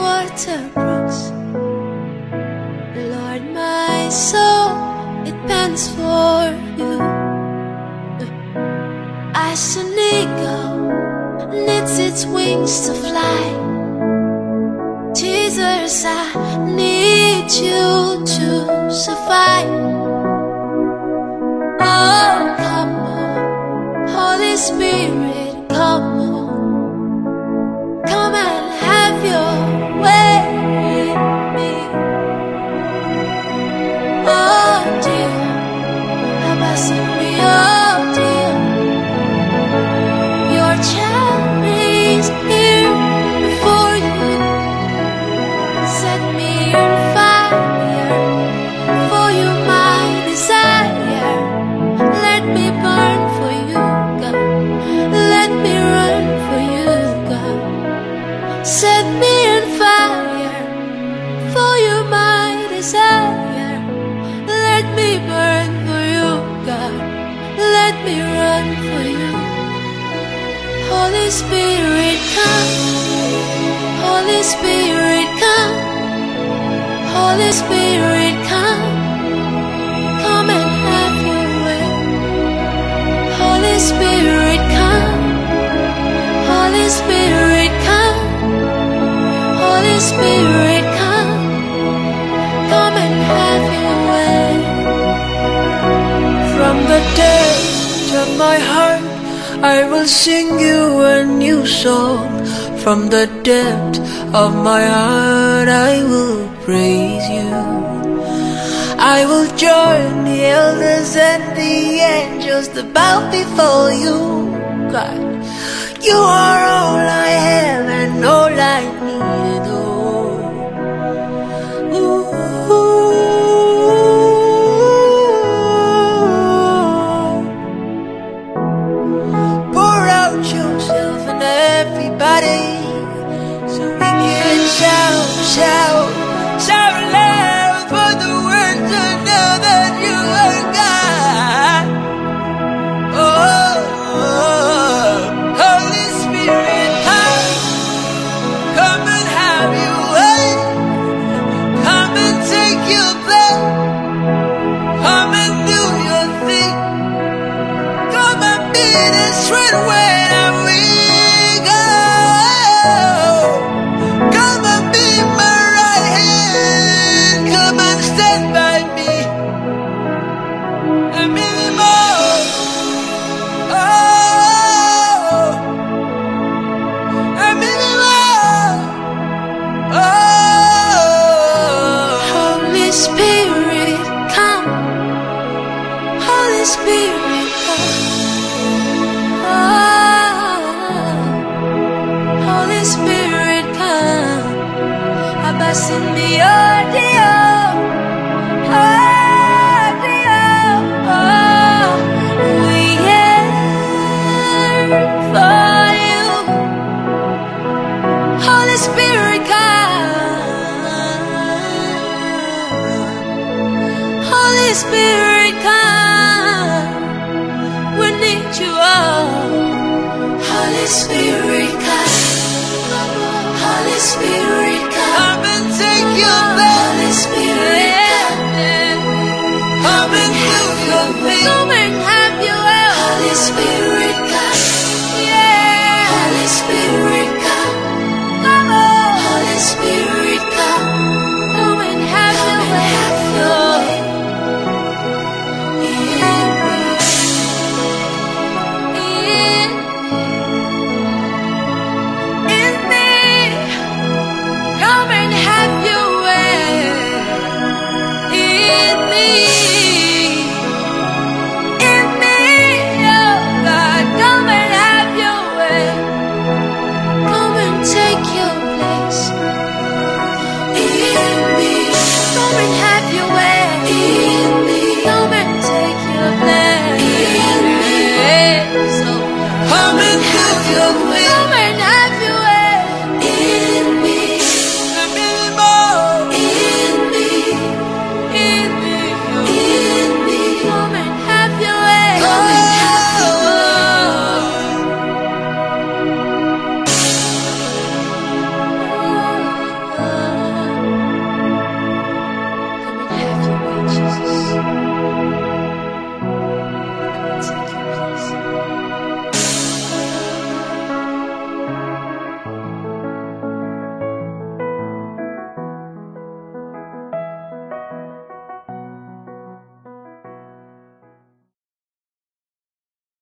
water brooks. Lord, my soul, it pants for you. As an eagle knits its wings to fly, Jesus, I need you to survive. Oh, come on, Holy Spirit, come on. Come and have your way in me. Oh dear, abandon me, oh dear. Your child is here before you. Set me on fire, for you my desire. Let me burn for you, God. Let me run for you, God. Set me on fire, for you my desire. Let me burn for you, God. Let me run for you. Holy Spirit, come. Holy Spirit, come. Holy Spirit, come. Come and have your way. Holy Spirit, come. Holy Spirit, come. Holy Spirit, come. Come and have your way. From the depth of my heart, I will sing you a new song. From the depth of my heart, I will praise you. I will join the elders and the angels to bow before you, God. You are all I have and all I need. Pour out yourself on everybody, so we can shout, shout, shout loud for the world to know that you are God. Oh, Holy Spirit, come and have your way. Come and take your place. Come and do your thing. Come and be the strength when I'm weak. Come and be my right hand. Come and stand by me. And me more. Oh, and me more. Oh, Holy Spirit, come. Holy Spirit, come. Oh, Holy Spirit, come. Abandon me, oh dear. Oh dear. Oh, we yearn for you. Holy Spirit, come. Holy Spirit, come. We need you all. Holy Spirit, come. Holy Spirit.